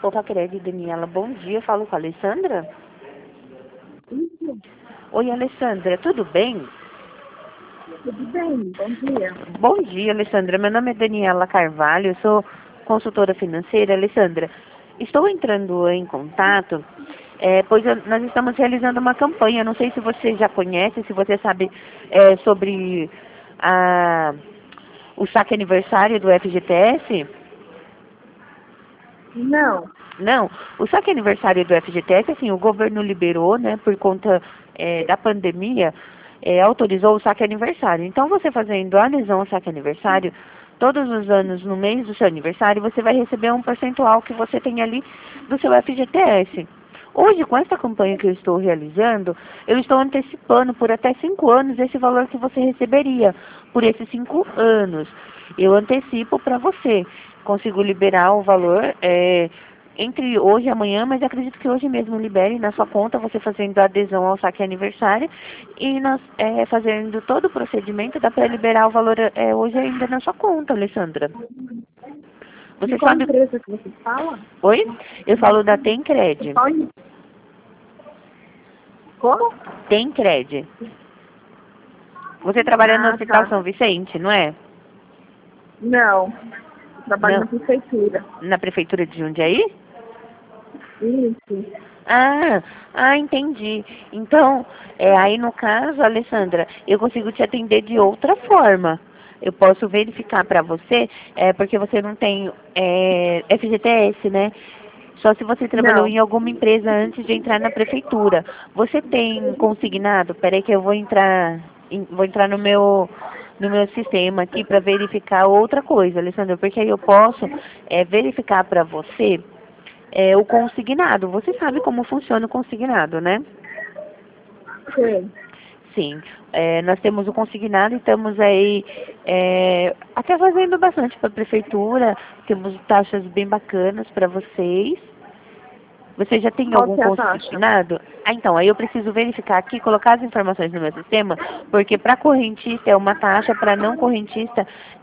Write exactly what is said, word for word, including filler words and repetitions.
Opa, Crede, Daniela, bom dia. Falo com a Alessandra. Isso, Oi, Alessandra, tudo bem? tudo bem, bom dia. Bom dia, Alessandra. Meu nome é Daniela Carvalho, eu sou consultora financeira. Alessandra, estou entrando em contato, é, pois eu- nós estamos realizando uma campanha. Não sei se você já conhece, se você sabe é, sobre a, o saque aniversário do F G T S. Não, Não, o saque aniversário do F G T S, assim, o governo liberou, né, por conta é, da pandemia, é, autorizou o saque aniversário. Então, você fazendo a adesão ao saque aniversário, todos os anos, no mês do seu aniversário, você vai receber um percentual que você tem ali do seu F G T S. Hoje, com essa campanha que eu estou realizando, eu estou antecipando por até cinco anos esse valor que você receberia por esses cinco anos. Eu antecipo para você. Consigo liberar o valor é, entre hoje e amanhã, mas acredito que hoje mesmo libere na sua conta, você fazendo a adesão ao saque aniversário e nós é, fazendo todo o procedimento, dá para liberar o valor é, hoje ainda na sua conta, Alessandra. de Você qual sabe... empresa que você fala? Oi? Eu falo da De Tencred. qual em- Como? Tencred. Você trabalha no Ah, Hospital tá. São Vicente, não é? Não, trabalho Não. na prefeitura. Na Prefeitura de Jundiaí? Isso. Ah, ah, entendi. Então, é, aí no caso, Alessandra, eu consigo te atender de outra forma. Eu posso verificar para você, é, porque você não tem é, F G T S, né? Só se você trabalhou Não, em alguma empresa antes de entrar na prefeitura. Você tem consignado? Peraí que eu vou entrar, em- vou entrar no meu no meu sistema aqui para verificar outra coisa, Alessandra, porque aí eu posso é, verificar para você é, o consignado. Você sabe como funciona o consignado, né? sei. Sim. É, nós temos o consignado e estamos aí é, até fazendo bastante para a prefeitura. Temos taxas bem bacanas para vocês. Você já tem Qual algum que é a taxa? consignado? Ah, então, aí eu preciso verificar aqui, colocar as informações no meu sistema, porque para correntista é uma taxa, para não correntista